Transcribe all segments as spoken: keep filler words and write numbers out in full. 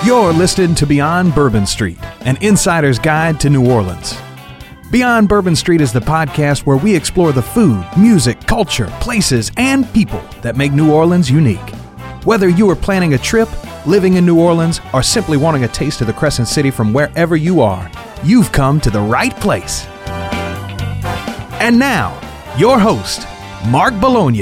You're listening to Beyond Bourbon Street, an insider's guide to New Orleans. Beyond Bourbon Street is the podcast where we explore the food, music, culture, places, and people that make New Orleans unique. Whether you are planning a trip, living in New Orleans, or simply wanting a taste of the Crescent City from wherever you are, you've come to the right place. And now, your host, Mark Bologna.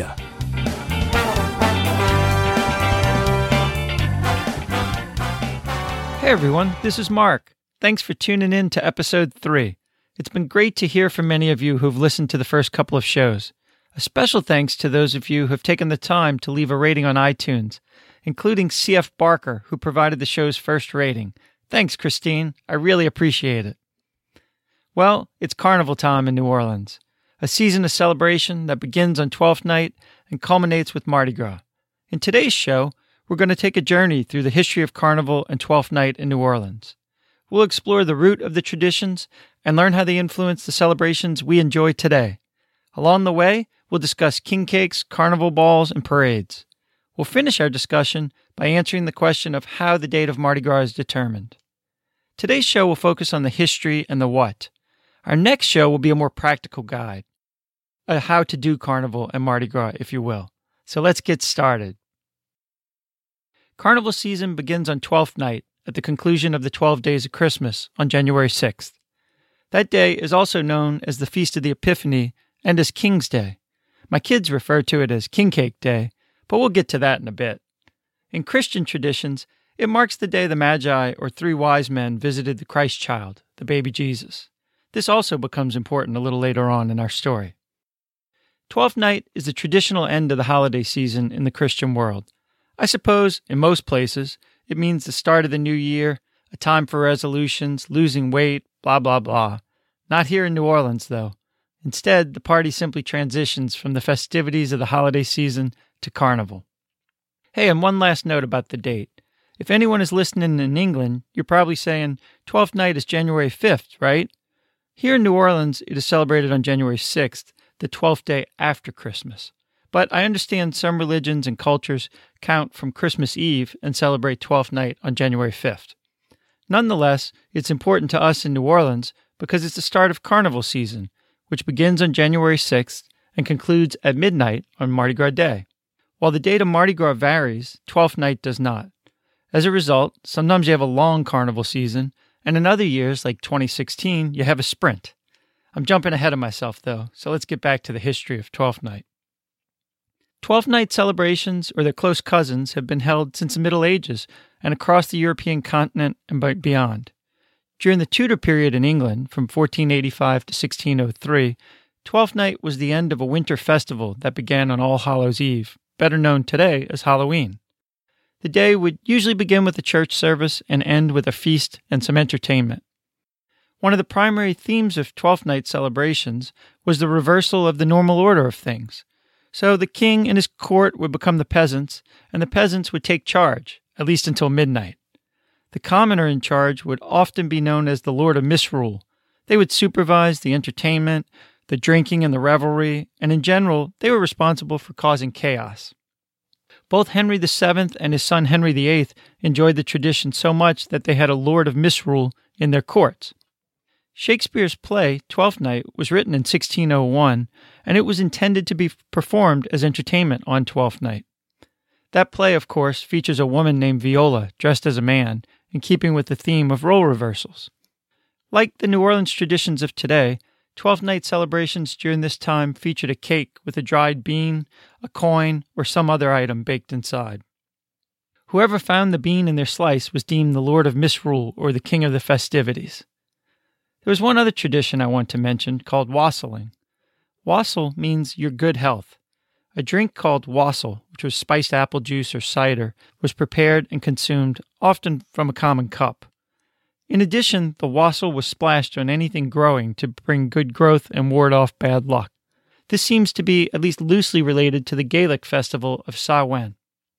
Hey everyone, this is Mark. Thanks for tuning in to episode three. It's been great to hear from many of you who've listened to the first couple of shows. A special thanks to those of you who have taken the time to leave a rating on iTunes, including C F Barker, who provided the show's first rating. Thanks, Christine. I really appreciate it. Well, it's carnival time in New Orleans, a season of celebration that begins on Twelfth Night and culminates with Mardi Gras. In today's show, we're going to take a journey through the history of Carnival and Twelfth Night in New Orleans. We'll explore the root of the traditions and learn how they influence the celebrations we enjoy today. Along the way, we'll discuss king cakes, carnival balls, and parades. We'll finish our discussion by answering the question of how the date of Mardi Gras is determined. Today's show will focus on the history and the what. Our next show will be a more practical guide, a how to do Carnival and Mardi Gras, if you will. So let's get started. Carnival season begins on Twelfth Night at the conclusion of the twelve days of Christmas on January sixth. That day is also known as the Feast of the Epiphany and as King's Day. My kids refer to it as King Cake Day, but we'll get to that in a bit. In Christian traditions, it marks the day the Magi or three wise men visited the Christ child, the baby Jesus. This also becomes important a little later on in our story. Twelfth Night is the traditional end of the holiday season in the Christian world. I suppose, in most places, it means the start of the new year, a time for resolutions, losing weight, blah, blah, blah. Not here in New Orleans, though. Instead, the party simply transitions from the festivities of the holiday season to Carnival. Hey, and one last note about the date. If anyone is listening in England, you're probably saying, Twelfth Night is January fifth, right? Here in New Orleans, it is celebrated on January sixth, the twelfth day after Christmas. But I understand some religions and cultures count from Christmas Eve and celebrate Twelfth Night on January fifth. Nonetheless, it's important to us in New Orleans because it's the start of Carnival season, which begins on January sixth and concludes at midnight on Mardi Gras Day. While the date of Mardi Gras varies, Twelfth Night does not. As a result, sometimes you have a long Carnival season, and in other years, like twenty sixteen, you have a sprint. I'm jumping ahead of myself, though, so let's get back to the history of Twelfth Night. Twelfth Night celebrations, or their close cousins, have been held since the Middle Ages and across the European continent and beyond. During the Tudor period in England, from fourteen eighty-five to sixteen oh three, Twelfth Night was the end of a winter festival that began on All Hallows' Eve, better known today as Halloween. The day would usually begin with a church service and end with a feast and some entertainment. One of the primary themes of Twelfth Night celebrations was the reversal of the normal order of things. So the king and his court would become the peasants, and the peasants would take charge, at least until midnight. The commoner in charge would often be known as the Lord of Misrule. They would supervise the entertainment, the drinking and the revelry, and in general, they were responsible for causing chaos. Both Henry the Seventh and his son Henry the Eighth enjoyed the tradition so much that they had a Lord of Misrule in their courts. Shakespeare's play, Twelfth Night, was written in sixteen oh one, and it was intended to be performed as entertainment on Twelfth Night. That play, of course, features a woman named Viola dressed as a man, in keeping with the theme of role reversals. Like the New Orleans traditions of today, Twelfth Night celebrations during this time featured a cake with a dried bean, a coin, or some other item baked inside. Whoever found the bean in their slice was deemed the Lord of Misrule or the king of the festivities. There was one other tradition I want to mention called wassailing. Wassail means your good health. A drink called wassail, which was spiced apple juice or cider, was prepared and consumed, often from a common cup. In addition, the wassail was splashed on anything growing to bring good growth and ward off bad luck. This seems to be at least loosely related to the Gaelic festival of Samhain.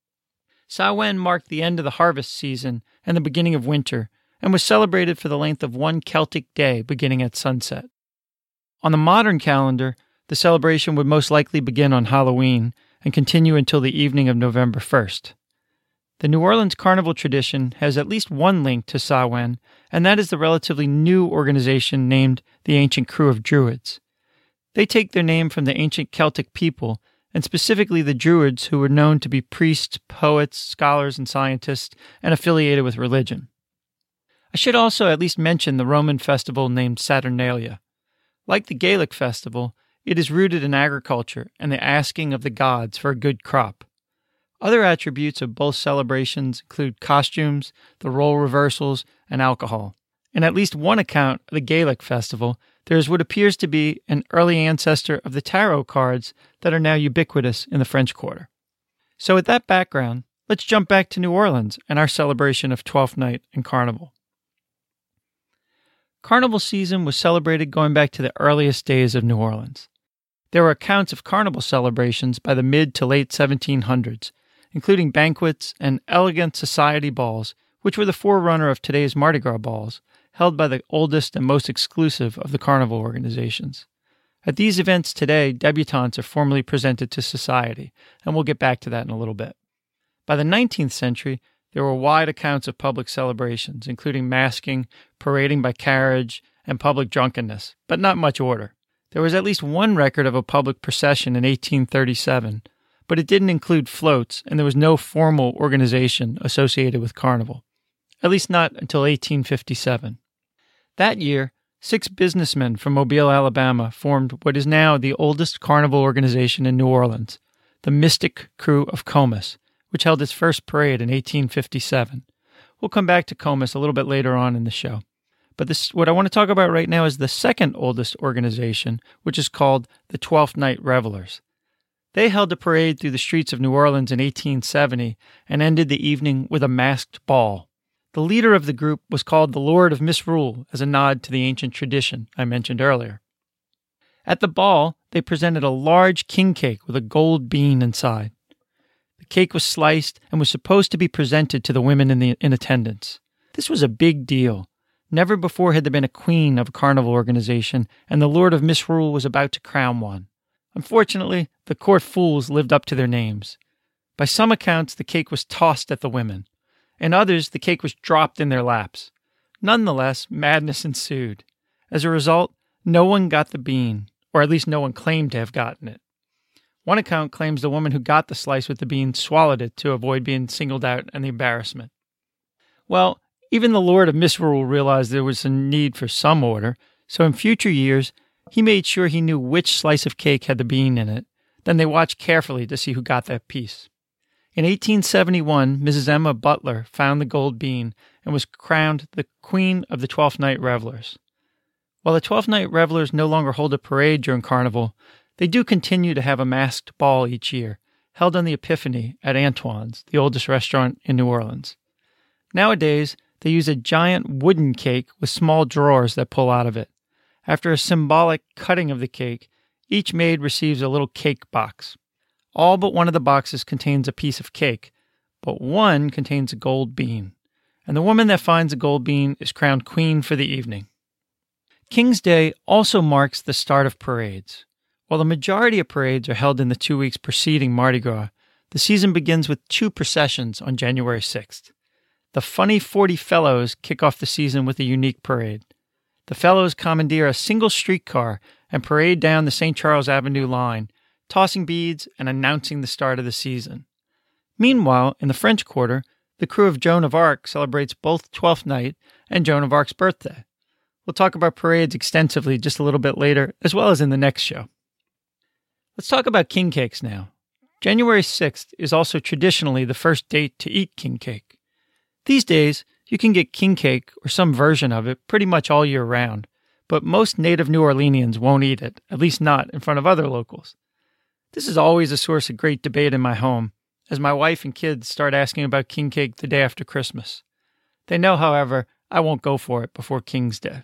Samhain marked the end of the harvest season and the beginning of winter, and was celebrated for the length of one Celtic day beginning at sunset. On the modern calendar, the celebration would most likely begin on Halloween and continue until the evening of November first. The New Orleans Carnival tradition has at least one link to Samhain, and that is the relatively new organization named the Ancient Crew of Druids. They take their name from the ancient Celtic people, and specifically the Druids, who were known to be priests, poets, scholars, and scientists, and affiliated with religion. I should also at least mention the Roman festival named Saturnalia. Like the Gaelic festival, it is rooted in agriculture and the asking of the gods for a good crop. Other attributes of both celebrations include costumes, the role reversals, and alcohol. In at least one account of the Gaelic festival, there is what appears to be an early ancestor of the tarot cards that are now ubiquitous in the French Quarter. So with that background, let's jump back to New Orleans and our celebration of Twelfth Night and Carnival. Carnival season was celebrated going back to the earliest days of New Orleans. There were accounts of carnival celebrations by the mid to late seventeen hundreds, including banquets and elegant society balls, which were the forerunner of today's Mardi Gras balls, held by the oldest and most exclusive of the carnival organizations. At these events today, debutantes are formally presented to society, and we'll get back to that in a little bit. By the nineteenth century, there were wide accounts of public celebrations, including masking, parading by carriage, and public drunkenness, but not much order. There was at least one record of a public procession in eighteen thirty-seven, but it didn't include floats, and there was no formal organization associated with Carnival, at least not until eighteen fifty-seven. That year, six businessmen from Mobile, Alabama, formed what is now the oldest carnival organization in New Orleans, the Mystic Crew of Comus, which held its first parade in eighteen fifty-seven. We'll come back to Comus a little bit later on in the show. But this, what I want to talk about right now is the second oldest organization, which is called the Twelfth Night Revelers. They held a parade through the streets of New Orleans in eighteen seventy and ended the evening with a masked ball. The leader of the group was called the Lord of Misrule as a nod to the ancient tradition I mentioned earlier. At the ball, they presented a large king cake with a gold bean inside. The cake was sliced and was supposed to be presented to the women in, the, in attendance. This was a big deal. Never before had there been a queen of a carnival organization, and the Lord of Misrule was about to crown one. Unfortunately, the court fools lived up to their names. By some accounts, the cake was tossed at the women. In others, the cake was dropped in their laps. Nonetheless, madness ensued. As a result, no one got the bean, or at least no one claimed to have gotten it. One account claims the woman who got the slice with the bean swallowed it to avoid being singled out and the embarrassment. Well, even the Lord of Misrule realized there was a need for some order, so in future years, he made sure he knew which slice of cake had the bean in it. Then they watched carefully to see who got that piece. In eighteen seventy-one, Missus Emma Butler found the gold bean and was crowned the Queen of the Twelfth Night Revelers. While the Twelfth Night Revelers no longer hold a parade during Carnival, they do continue to have a masked ball each year, held on the Epiphany at Antoine's, the oldest restaurant in New Orleans. Nowadays, they use a giant wooden cake with small drawers that pull out of it. After a symbolic cutting of the cake, each maid receives a little cake box. All but one of the boxes contains a piece of cake, but one contains a gold bean, and the woman that finds a gold bean is crowned queen for the evening. King's Day also marks the start of parades. While the majority of parades are held in the two weeks preceding Mardi Gras, the season begins with two processions on January sixth. The Funny Forty Fellows kick off the season with a unique parade. The Fellows commandeer a single streetcar and parade down the Saint Charles Avenue line, tossing beads and announcing the start of the season. Meanwhile, in the French Quarter, the crew of Joan of Arc celebrates both Twelfth Night and Joan of Arc's birthday. We'll talk about parades extensively just a little bit later, as well as in the next show. Let's talk about king cakes now. January sixth is also traditionally the first date to eat king cake. These days, you can get king cake or some version of it pretty much all year round, but most native New Orleanians won't eat it, at least not in front of other locals. This is always a source of great debate in my home, as my wife and kids start asking about king cake the day after Christmas. They know, however, I won't go for it before King's Day.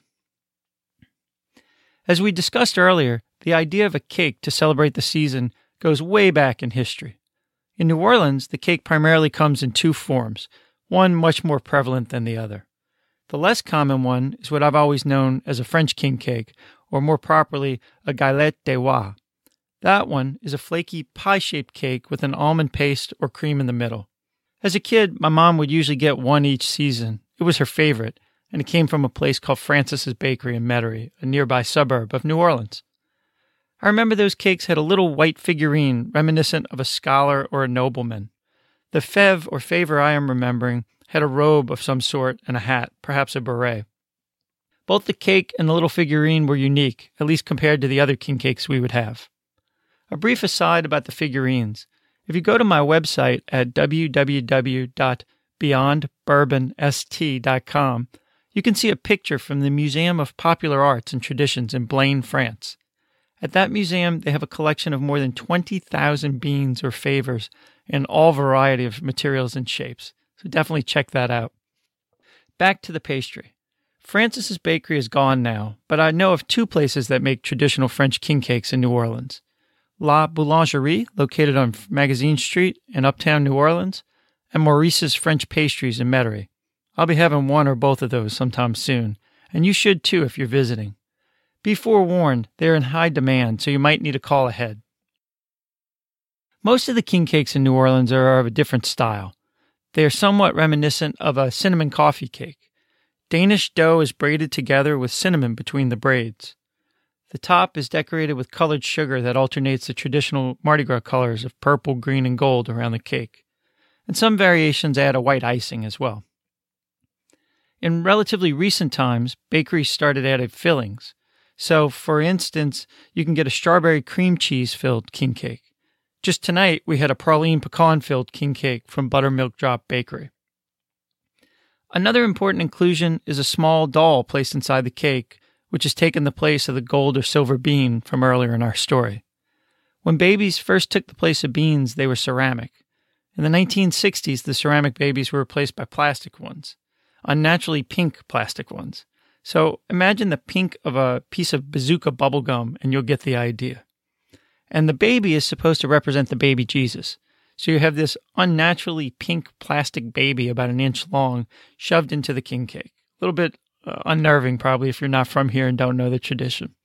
As we discussed earlier, the idea of a cake to celebrate the season goes way back in history. In New Orleans, the cake primarily comes in two forms, one much more prevalent than the other. The less common one is what I've always known as a French king cake, or more properly, a galette des rois. That one is a flaky pie-shaped cake with an almond paste or cream in the middle. As a kid, my mom would usually get one each season. It was her favorite, and it came from a place called Francis's Bakery in Metairie, a nearby suburb of New Orleans. I remember those cakes had a little white figurine reminiscent of a scholar or a nobleman. The fève or favor I am remembering had a robe of some sort and a hat, perhaps a beret. Both the cake and the little figurine were unique, at least compared to the other king cakes we would have. A brief aside about the figurines. If you go to my website at w w w dot beyond bourbon s t dot com, you can see a picture from the Museum of Popular Arts and Traditions in Blaine, France. At that museum, they have a collection of more than twenty thousand beans or favors in all variety of materials and shapes, so definitely check that out. Back to the pastry. Francis's Bakery is gone now, but I know of two places that make traditional French king cakes in New Orleans. La Boulangerie, located on Magazine Street in Uptown New Orleans, and Maurice's French Pastries in Metairie. I'll be having one or both of those sometime soon, and you should too if you're visiting. Be forewarned, they're in high demand, so you might need a call ahead. Most of the king cakes in New Orleans are of a different style. They are somewhat reminiscent of a cinnamon coffee cake. Danish dough is braided together with cinnamon between the braids. The top is decorated with colored sugar that alternates the traditional Mardi Gras colors of purple, green, and gold around the cake. And some variations add a white icing as well. In relatively recent times, bakeries started adding fillings. So, for instance, you can get a strawberry cream cheese-filled king cake. Just tonight, we had a praline pecan-filled king cake from Buttermilk Drop Bakery. Another important inclusion is a small doll placed inside the cake, which has taken the place of the gold or silver bean from earlier in our story. When babies first took the place of beans, they were ceramic. In the nineteen sixties, the ceramic babies were replaced by plastic ones, unnaturally pink plastic ones. So imagine the pink of a piece of bazooka bubblegum and you'll get the idea. And the baby is supposed to represent the baby Jesus. So you have this unnaturally pink plastic baby about an inch long shoved into the king cake. A little bit uh, unnerving probably if you're not from here and don't know the tradition.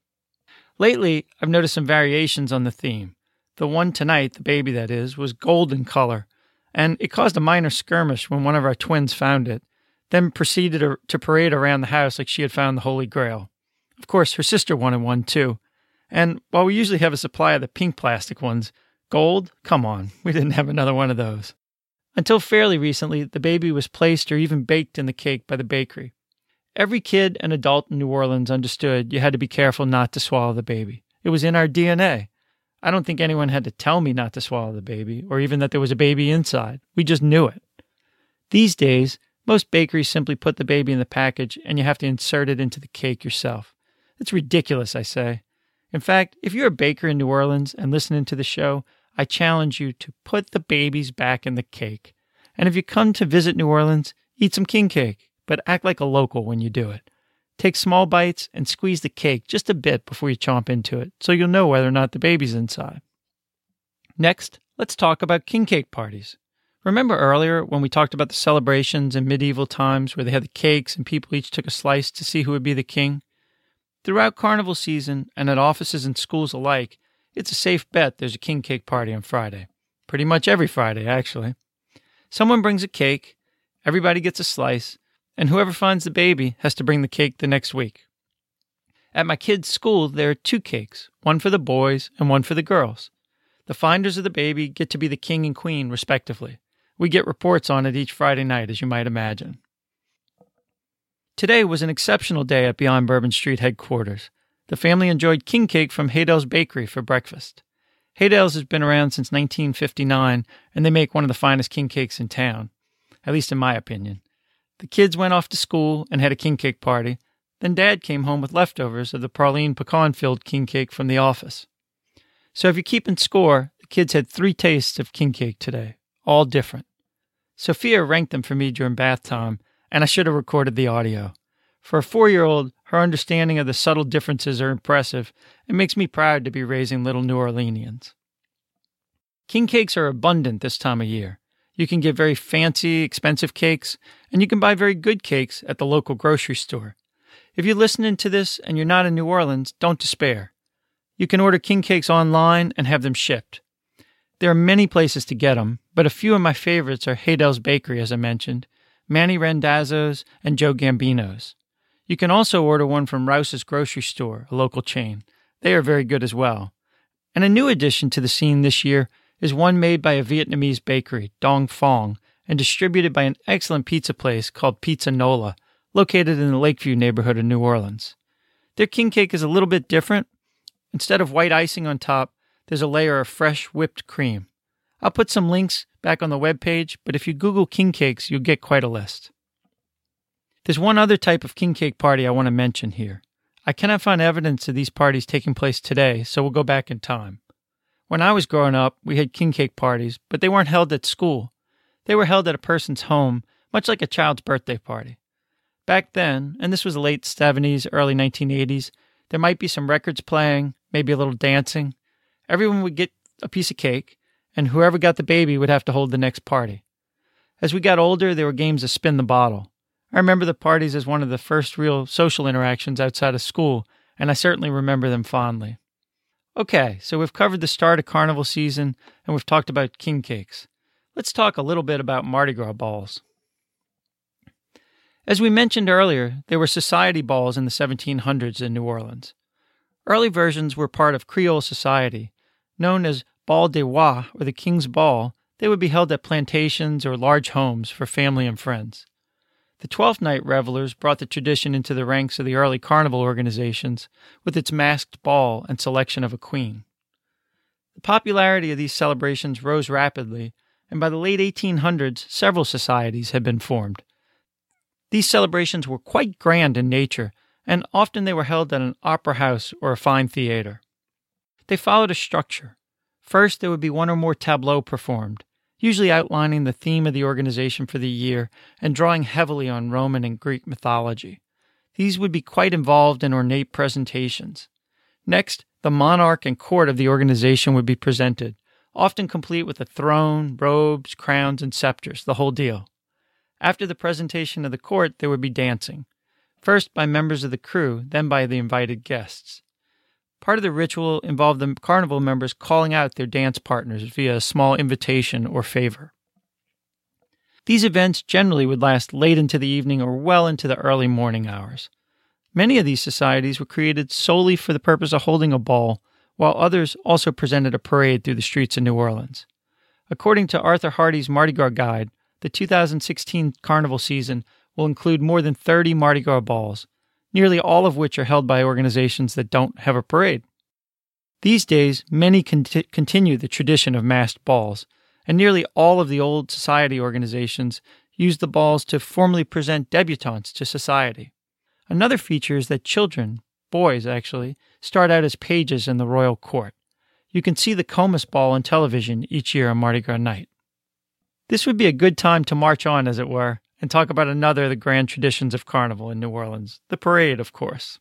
Lately, I've noticed some variations on the theme. The one tonight, the baby that is, was gold in color, and it caused a minor skirmish when one of our twins found it, then proceeded to parade around the house like she had found the Holy Grail. Of course, her sister wanted one too. And while we usually have a supply of the pink plastic ones, gold? Come on, we didn't have another one of those. Until fairly recently, the baby was placed or even baked in the cake by the bakery. Every kid and adult in New Orleans understood you had to be careful not to swallow the baby. It was in our D N A. I don't think anyone had to tell me not to swallow the baby, or even that there was a baby inside. We just knew it. These days, most bakeries simply put the baby in the package and you have to insert it into the cake yourself. It's ridiculous, I say. In fact, if you're a baker in New Orleans and listening to the show, I challenge you to put the babies back in the cake. And if you come to visit New Orleans, eat some king cake, but act like a local when you do it. Take small bites and squeeze the cake just a bit before you chomp into it, so you'll know whether or not the baby's inside. Next, let's talk about king cake parties. Remember earlier when we talked about the celebrations in medieval times where they had the cakes and people each took a slice to see who would be the king? Throughout carnival season and at offices and schools alike, it's a safe bet there's a king cake party on Friday. Pretty much every Friday, actually. Someone brings a cake, everybody gets a slice, and whoever finds the baby has to bring the cake the next week. At my kids' school, there are two cakes, one for the boys and one for the girls. The finders of the baby get to be the king and queen, respectively. We get reports on it each Friday night, as you might imagine. Today was an exceptional day at Beyond Bourbon Street headquarters. The family enjoyed king cake from Haydell's Bakery for breakfast. Haydell's has been around since nineteen fifty-nine, and they make one of the finest king cakes in town, at least in my opinion. The kids went off to school and had a king cake party. Then Dad came home with leftovers of the praline pecan-filled king cake from the office. So if you're keeping score, the kids had three tastes of king cake today, all different. Sophia ranked them for me during bath time, and I should have recorded the audio. For a four-year-old, her understanding of the subtle differences are impressive and makes me proud to be raising little New Orleanians. King cakes are abundant this time of year. You can get very fancy, expensive cakes, and you can buy very good cakes at the local grocery store. If you're listening to this and you're not in New Orleans, don't despair. You can order king cakes online and have them shipped. There are many places to get them, but a few of my favorites are Haydell's Bakery, as I mentioned, Manny Randazzo's, and Joe Gambino's. You can also order one from Rouse's Grocery Store, a local chain. They are very good as well. And a new addition to the scene this year is one made by a Vietnamese bakery, Dong Phuong, and distributed by an excellent pizza place called Pizza Nola, located in the Lakeview neighborhood of New Orleans. Their king cake is a little bit different. Instead of white icing on top, there's a layer of fresh whipped cream. I'll put some links back on the webpage, but if you Google king cakes, you'll get quite a list. There's one other type of king cake party I want to mention here. I cannot find evidence of these parties taking place today, so we'll go back in time. When I was growing up, we had king cake parties, but they weren't held at school. They were held at a person's home, much like a child's birthday party. Back then, and this was the late seventies, early nineteen eighties, there might be some records playing, maybe a little dancing. Everyone would get a piece of cake, and whoever got the baby would have to hold the next party. As we got older, there were games of spin the bottle. I remember the parties as one of the first real social interactions outside of school, and I certainly remember them fondly. Okay, so we've covered the start of carnival season, and we've talked about king cakes. Let's talk a little bit about Mardi Gras balls. As we mentioned earlier, there were society balls in the seventeen hundreds in New Orleans. Early versions were part of Creole society. Known as Bal des Rois, or the King's Ball, they would be held at plantations or large homes for family and friends. The Twelfth Night revelers brought the tradition into the ranks of the early carnival organizations with its masked ball and selection of a queen. The popularity of these celebrations rose rapidly, and by the late eighteen hundreds, several societies had been formed. These celebrations were quite grand in nature, and often they were held at an opera house or a fine theater. They followed a structure. First, there would be one or more tableaux performed, usually outlining the theme of the organization for the year and drawing heavily on Roman and Greek mythology. These would be quite involved and ornate presentations. Next, the monarch and court of the organization would be presented, often complete with a throne, robes, crowns, and scepters, the whole deal. After the presentation of the court, there would be dancing, first by members of the crew, then by the invited guests. Part of the ritual involved the carnival members calling out their dance partners via a small invitation or favor. These events generally would last late into the evening or well into the early morning hours. Many of these societies were created solely for the purpose of holding a ball, while others also presented a parade through the streets of New Orleans. According to Arthur Hardy's Mardi Gras Guide, the two thousand sixteen carnival season will include more than thirty Mardi Gras balls, nearly all of which are held by organizations that don't have a parade. These days, many conti- continue the tradition of masked balls, and nearly all of the old society organizations use the balls to formally present debutantes to society. Another feature is that children, boys actually, start out as pages in the royal court. You can see the Comus Ball on television each year on Mardi Gras night. This would be a good time to march on, as it were, and talk about another of the grand traditions of Carnival in New Orleans, the parade, of course.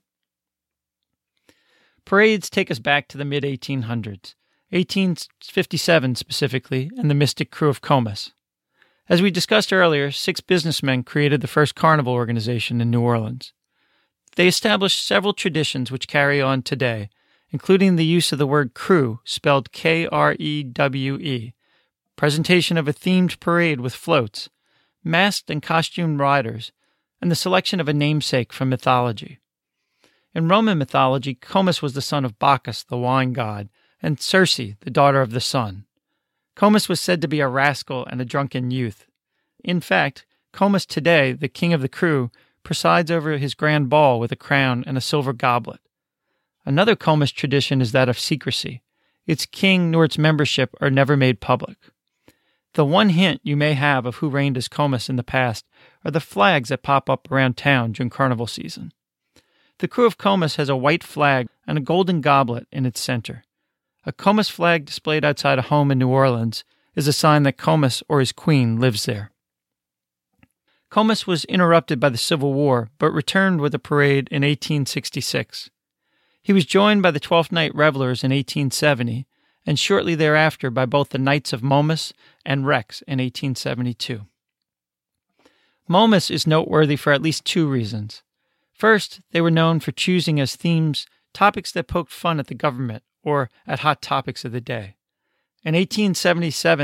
Parades take us back to the mid eighteen hundreds, eighteen fifty-seven specifically, and the Mystic Crew of Comus. As we discussed earlier, six businessmen created the first carnival organization in New Orleans. They established several traditions which carry on today, including the use of the word crew, spelled K R E W E, presentation of a themed parade with floats, masked and costumed riders, and the selection of a namesake from mythology. In Roman mythology, Comus was the son of Bacchus, the wine god, and Circe, the daughter of the sun. Comus was said to be a rascal and a drunken youth. In fact, Comus today, the king of the crew, presides over his grand ball with a crown and a silver goblet. Another Comus tradition is that of secrecy. Its king nor its membership are never made public. The one hint you may have of who reigned as Comus in the past are the flags that pop up around town during carnival season. The crew of Comus has a white flag and a golden goblet in its center. A Comus flag displayed outside a home in New Orleans is a sign that Comus or his queen lives there. Comus was interrupted by the Civil War, but returned with a parade in eighteen sixty-six. He was joined by the Twelfth Night Revelers in eighteen seventy, and shortly thereafter by both the Knights of Momus and Rex in eighteen seventy-two. Momus is noteworthy for at least two reasons. First, they were known for choosing as themes topics that poked fun at the government or at hot topics of the day. In eighteen seventy-seven,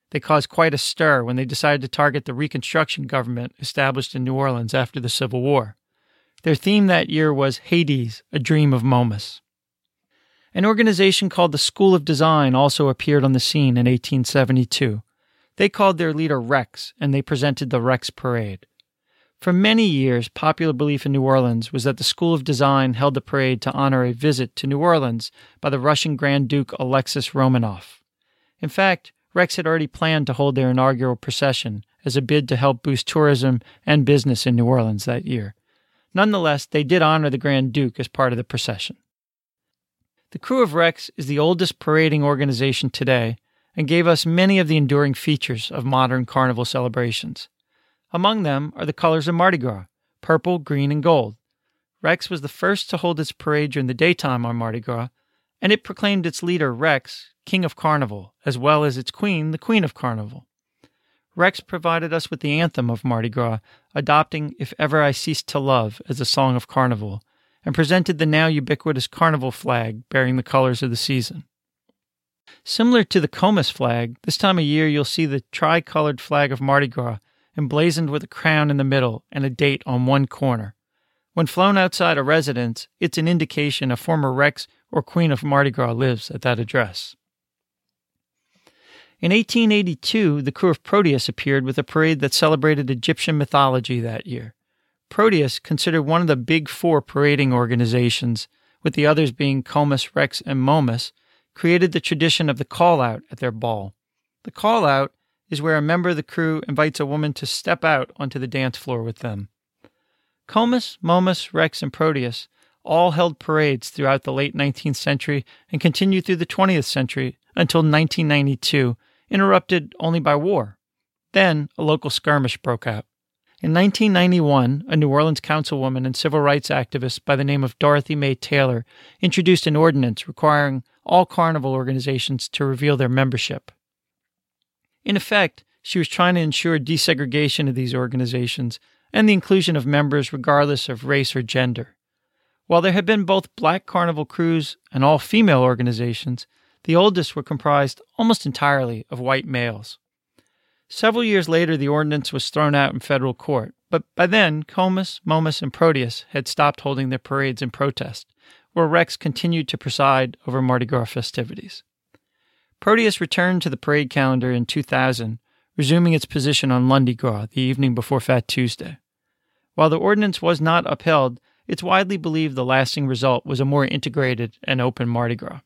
They caused quite a stir when they decided to target the Reconstruction government established in New Orleans after the Civil War. Their theme that year was Hades, a Dream of Momus. An organization called the School of Design also appeared on the scene in eighteen seventy-two. They called their leader Rex, and they presented the Rex Parade. For many years, popular belief in New Orleans was that the School of Design held the parade to honor a visit to New Orleans by the Russian Grand Duke Alexis Romanov. In fact, Rex had already planned to hold their inaugural procession as a bid to help boost tourism and business in New Orleans that year. Nonetheless, they did honor the Grand Duke as part of the procession. The crew of Rex is the oldest parading organization today and gave us many of the enduring features of modern carnival celebrations. Among them are the colors of Mardi Gras, purple, green, and gold. Rex was the first to hold its parade during the daytime on Mardi Gras, and it proclaimed its leader, Rex, King of Carnival, as well as its queen, the Queen of Carnival. Rex provided us with the anthem of Mardi Gras, adopting If Ever I Ceased to Love as a song of carnival, and presented the now ubiquitous carnival flag bearing the colors of the season. Similar to the Comus flag, this time of year you'll see the tri-colored flag of Mardi Gras emblazoned with a crown in the middle and a date on one corner. When flown outside a residence, it's an indication a former Rex or Queen of Mardi Gras lives at that address. In eighteen eighty-two, the crew of Proteus appeared with a parade that celebrated Egyptian mythology that year. Proteus, considered one of the big four parading organizations, with the others being Comus, Rex, and Momus, created the tradition of the call-out at their ball. The call-out is where a member of the crew invites a woman to step out onto the dance floor with them. Comus, Momus, Rex, and Proteus all held parades throughout the late nineteenth century and continued through the twentieth century until nineteen ninety-two, interrupted only by war. Then a local skirmish broke out. In nineteen ninety-one, a New Orleans councilwoman and civil rights activist by the name of Dorothy May Taylor introduced an ordinance requiring all carnival organizations to reveal their membership. In effect, she was trying to ensure desegregation of these organizations and the inclusion of members regardless of race or gender. While there had been both black carnival crews and all-female organizations, the oldest were comprised almost entirely of white males. Several years later, the ordinance was thrown out in federal court, but by then, Comus, Momus, and Proteus had stopped holding their parades in protest, where Rex continued to preside over Mardi Gras festivities. Proteus returned to the parade calendar in two thousand, resuming its position on Lundi Gras the evening before Fat Tuesday. While the ordinance was not upheld, it's widely believed the lasting result was a more integrated and open Mardi Gras.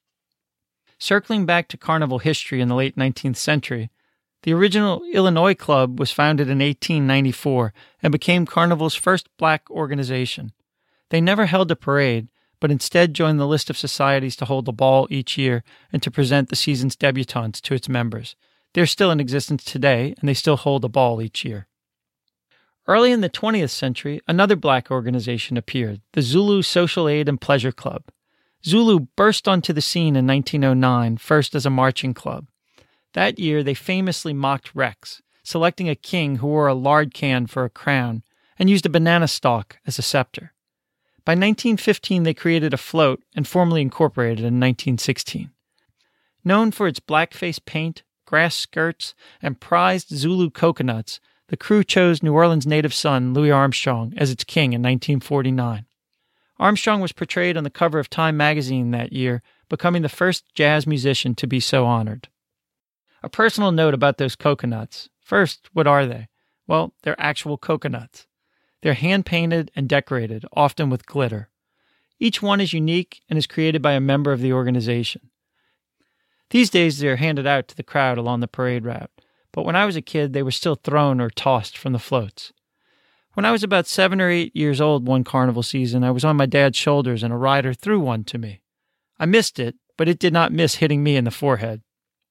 Circling back to carnival history in the late nineteenth century, the original Illinois Club was founded in eighteen ninety-four and became Carnival's first black organization. They never held a parade, but instead joined the list of societies to hold a ball each year and to present the season's debutantes to its members. They're still in existence today, and they still hold a ball each year. Early in the twentieth century, another black organization appeared, the Zulu Social Aid and Pleasure Club. Zulu burst onto the scene in nineteen oh nine, first as a marching club. That year, they famously mocked Rex, selecting a king who wore a lard can for a crown and used a banana stalk as a scepter. By nineteen fifteen, they created a float and formally incorporated in nineteen sixteen. Known for its blackface paint, grass skirts, and prized Zulu coconuts, the crew chose New Orleans native son Louis Armstrong as its king in nineteen forty-nine. Armstrong was portrayed on the cover of Time magazine that year, becoming the first jazz musician to be so honored. A personal note about those coconuts. First, what are they? Well, they're actual coconuts. They're hand-painted and decorated, often with glitter. Each one is unique and is created by a member of the organization. These days, they're handed out to the crowd along the parade route, but when I was a kid, they were still thrown or tossed from the floats. When I was about seven or eight years old one carnival season, I was on my dad's shoulders and a rider threw one to me. I missed it, but it did not miss hitting me in the forehead.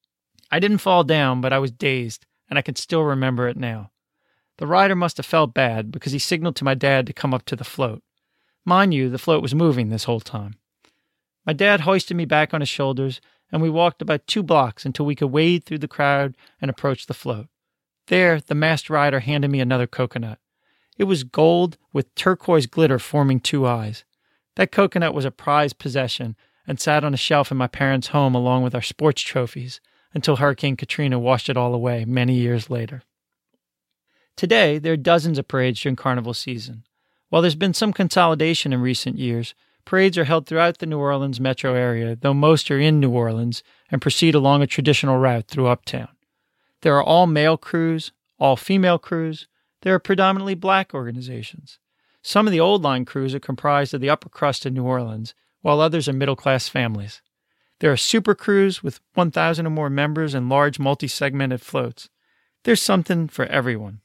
I didn't fall down, but I was dazed, and I can still remember it now. The rider must have felt bad because he signaled to my dad to come up to the float. Mind you, the float was moving this whole time. My dad hoisted me back on his shoulders, and we walked about two blocks until we could wade through the crowd and approach the float. There, the masked rider handed me another coconut. It was gold with turquoise glitter forming two eyes. That coconut was a prized possession and sat on a shelf in my parents' home along with our sports trophies, until Hurricane Katrina washed it all away many years later. Today, there are dozens of parades during Carnival season. While there's been some consolidation in recent years, parades are held throughout the New Orleans metro area, though most are in New Orleans and proceed along a traditional route through Uptown. There are all-male crews, all-female crews. There are predominantly black organizations. Some of the old-line crews are comprised of the upper crust of New Orleans, while others are middle-class families. There are super crews with one thousand or more members and large multi-segmented floats. There's something for everyone.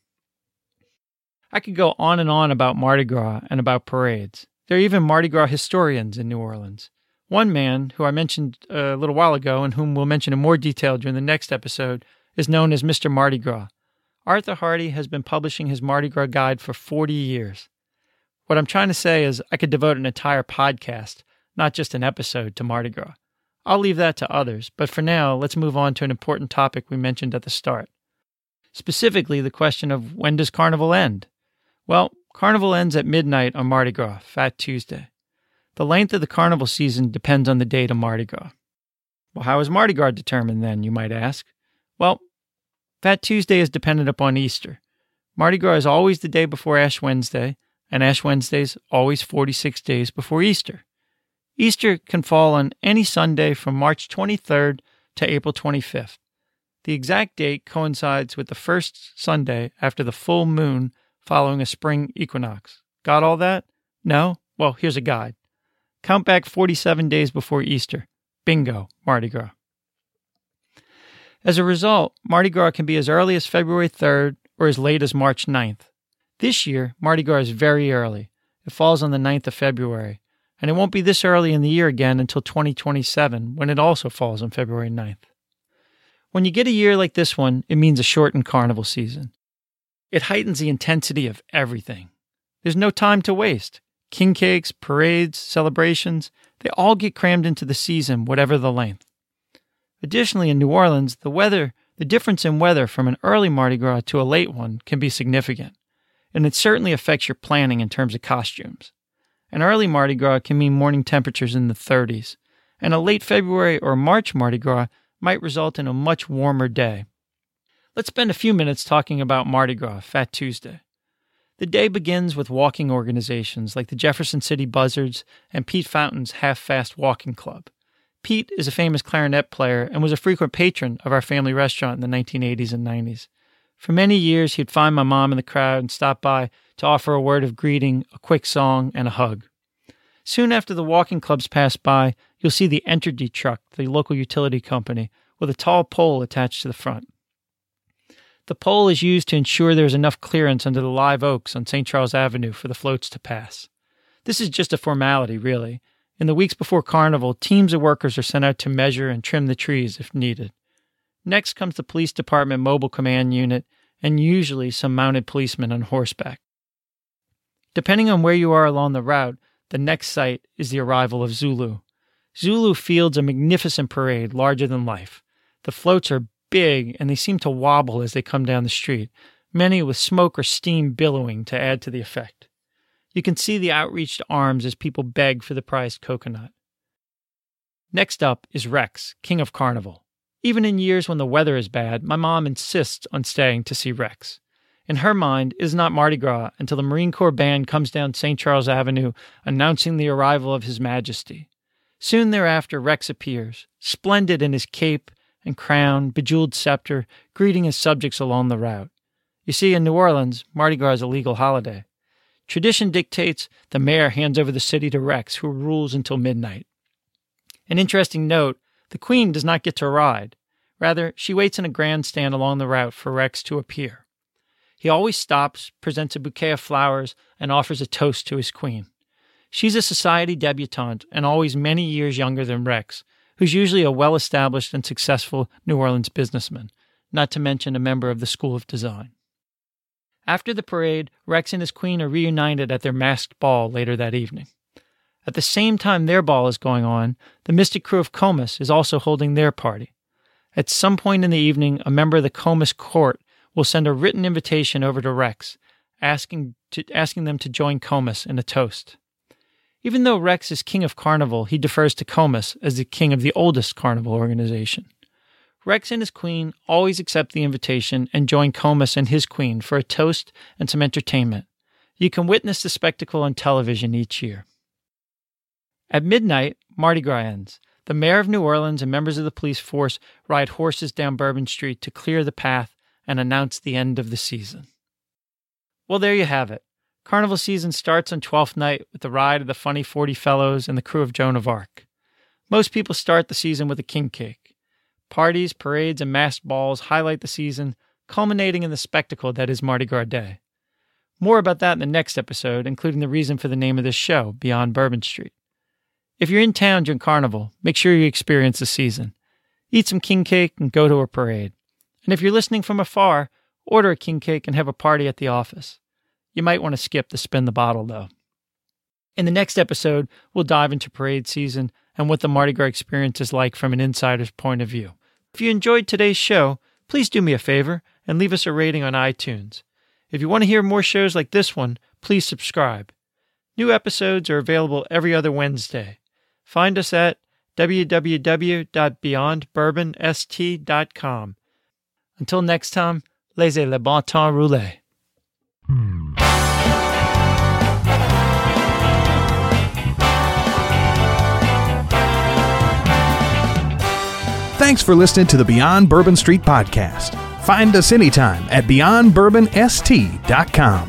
I could go on and on about Mardi Gras and about parades. There are even Mardi Gras historians in New Orleans. One man, who I mentioned a little while ago and whom we'll mention in more detail during the next episode, is known as Mister Mardi Gras. Arthur Hardy has been publishing his Mardi Gras guide for forty years. What I'm trying to say is I could devote an entire podcast, not just an episode, to Mardi Gras. I'll leave that to others, but for now, let's move on to an important topic we mentioned at the start. Specifically, the question of when does Carnival end? Well, Carnival ends at midnight on Mardi Gras, Fat Tuesday. The length of the Carnival season depends on the date of Mardi Gras. Well, how is Mardi Gras determined then, you might ask? Well, Fat Tuesday is dependent upon Easter. Mardi Gras is always the day before Ash Wednesday, and Ash Wednesday is always forty-six days before Easter. Easter can fall on any Sunday from March twenty-third to April twenty-fifth. The exact date coincides with the first Sunday after the full moon following a spring equinox. Got all that? No? Well, here's a guide. Count back forty-seven days before Easter. Bingo, Mardi Gras. As a result, Mardi Gras can be as early as February third or as late as March ninth. This year, Mardi Gras is very early. It falls on the ninth of February, and it won't be this early in the year again until twenty twenty-seven, when it also falls on February ninth. When you get a year like this one, it means a shortened carnival season. It heightens the intensity of everything. There's no time to waste. King cakes, parades, celebrations, they all get crammed into the season, whatever the length. Additionally, in New Orleans, the weather, the difference in weather from an early Mardi Gras to a late one can be significant, and it certainly affects your planning in terms of costumes. An early Mardi Gras can mean morning temperatures in the thirties, and a late February or March Mardi Gras might result in a much warmer day. Let's spend a few minutes talking about Mardi Gras, Fat Tuesday. The day begins with walking organizations like the Jefferson City Buzzards and Pete Fountain's Half-Fast Walking Club. Pete is a famous clarinet player and was a frequent patron of our family restaurant in the nineteen eighties and nineties. For many years, he'd find my mom in the crowd and stop by to offer a word of greeting, a quick song, and a hug. Soon after the walking clubs pass by, you'll see the Entergy truck, the local utility company, with a tall pole attached to the front. The pole is used to ensure there is enough clearance under the live oaks on Saint Charles Avenue for the floats to pass. This is just a formality, really. In the weeks before Carnival, teams of workers are sent out to measure and trim the trees if needed. Next comes the police department mobile command unit and usually some mounted policemen on horseback. Depending on where you are along the route, the next site is the arrival of Zulu. Zulu fields a magnificent parade larger than life. The floats are big, and they seem to wobble as they come down the street, many with smoke or steam billowing to add to the effect. You can see the outreached arms as people beg for the prized coconut. Next up is Rex, King of Carnival. Even in years when the weather is bad, my mom insists on staying to see Rex. In her mind, it is not Mardi Gras until the Marine Corps band comes down Saint Charles Avenue announcing the arrival of His Majesty. Soon thereafter, Rex appears, splendid in his cape and crown, bejeweled scepter, greeting his subjects along the route. You see, in New Orleans, Mardi Gras is a legal holiday. Tradition dictates the mayor hands over the city to Rex, who rules until midnight. An interesting note, the Queen does not get to ride. Rather, she waits in a grandstand along the route for Rex to appear. He always stops, presents a bouquet of flowers, and offers a toast to his queen. She's a society debutante and always many years younger than Rex, who's usually a well-established and successful New Orleans businessman, not to mention a member of the School of Design. After the parade, Rex and his queen are reunited at their masked ball later that evening. At the same time their ball is going on, the Mystic Crew of Comus is also holding their party. At some point in the evening, a member of the Comus court will send a written invitation over to Rex, asking, to, asking them to join Comus in a toast. Even though Rex is king of Carnival, he defers to Comus as the king of the oldest carnival organization. Rex and his queen always accept the invitation and join Comus and his queen for a toast and some entertainment. You can witness the spectacle on television each year. At midnight, Mardi Gras ends. The mayor of New Orleans and members of the police force ride horses down Bourbon Street to clear the path and announce the end of the season. Well, there you have it. Carnival season starts on Twelfth Night with the ride of the Funny Forty Fellows and the crew of Joan of Arc. Most people start the season with a king cake. Parties, parades, and masked balls highlight the season, culminating in the spectacle that is Mardi Gras Day. More about that in the next episode, including the reason for the name of this show, Beyond Bourbon Street. If you're in town during Carnival, make sure you experience the season. Eat some king cake and go to a parade. And if you're listening from afar, order a king cake and have a party at the office. You might want to skip the spin the bottle, though. In the next episode, we'll dive into parade season and what the Mardi Gras experience is like from an insider's point of view. If you enjoyed today's show, please do me a favor and leave us a rating on iTunes. If you want to hear more shows like this one, please subscribe. New episodes are available every other Wednesday. Find us at w w w dot beyond bourbon s t dot com. Until next time, laissez le bon temps rouler. Thanks for listening to the Beyond Bourbon Street podcast. Find us anytime at beyond bourbon s t dot com.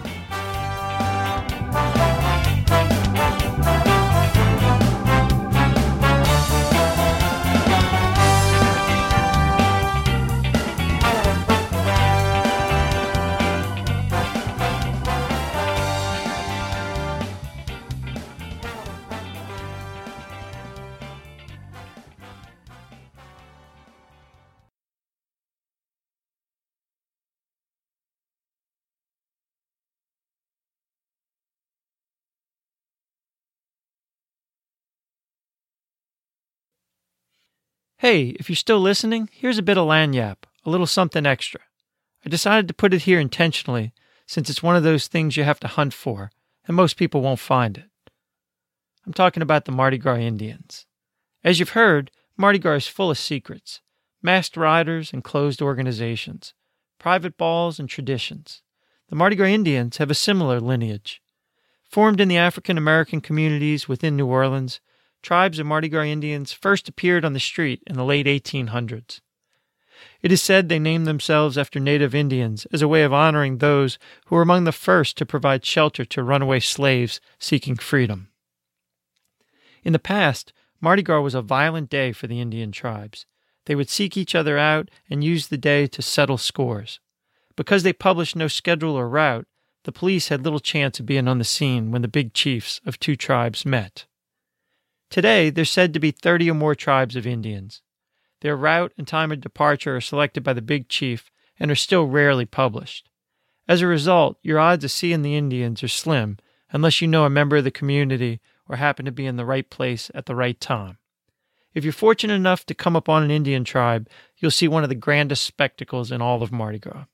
Hey, if you're still listening, here's a bit of lagniappe, a little something extra. I decided to put it here intentionally, since it's one of those things you have to hunt for, and most people won't find it. I'm talking about the Mardi Gras Indians. As you've heard, Mardi Gras is full of secrets, masked riders and closed organizations, private balls and traditions. The Mardi Gras Indians have a similar lineage. Formed in the African American communities within New Orleans, tribes of Mardi Gras Indians first appeared on the street in the late eighteen hundreds. It is said they named themselves after native Indians as a way of honoring those who were among the first to provide shelter to runaway slaves seeking freedom. In the past, Mardi Gras was a violent day for the Indian tribes. They would seek each other out and use the day to settle scores. Because they published no schedule or route, the police had little chance of being on the scene when the big chiefs of two tribes met. Today, there's said to be thirty or more tribes of Indians. Their route and time of departure are selected by the big chief and are still rarely published. As a result, your odds of seeing the Indians are slim unless you know a member of the community or happen to be in the right place at the right time. If you're fortunate enough to come upon an Indian tribe, you'll see one of the grandest spectacles in all of Mardi Gras.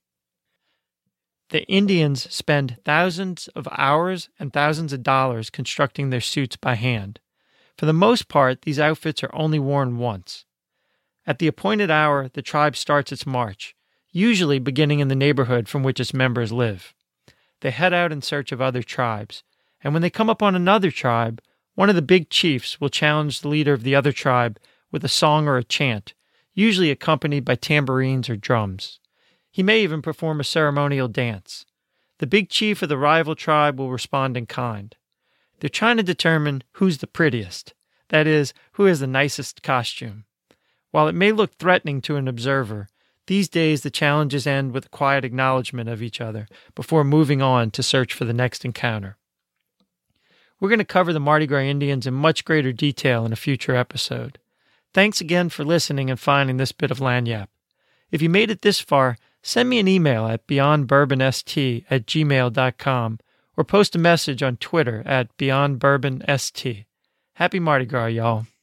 The Indians spend thousands of hours and thousands of dollars constructing their suits by hand. For the most part, these outfits are only worn once. At the appointed hour, the tribe starts its march, usually beginning in the neighborhood from which its members live. They head out in search of other tribes, and when they come upon another tribe, one of the big chiefs will challenge the leader of the other tribe with a song or a chant, usually accompanied by tambourines or drums. He may even perform a ceremonial dance. The big chief of the rival tribe will respond in kind. They're trying to determine who's the prettiest, that is, who has the nicest costume. While it may look threatening to an observer, these days the challenges end with a quiet acknowledgement of each other before moving on to search for the next encounter. We're going to cover the Mardi Gras Indians in much greater detail in a future episode. Thanks again for listening and finding this bit of lagniappe. If you made it this far, send me an email at beyond bourbon s t at gmail dot com or post a message on Twitter at beyond bourbon s t. Happy Mardi Gras, y'all.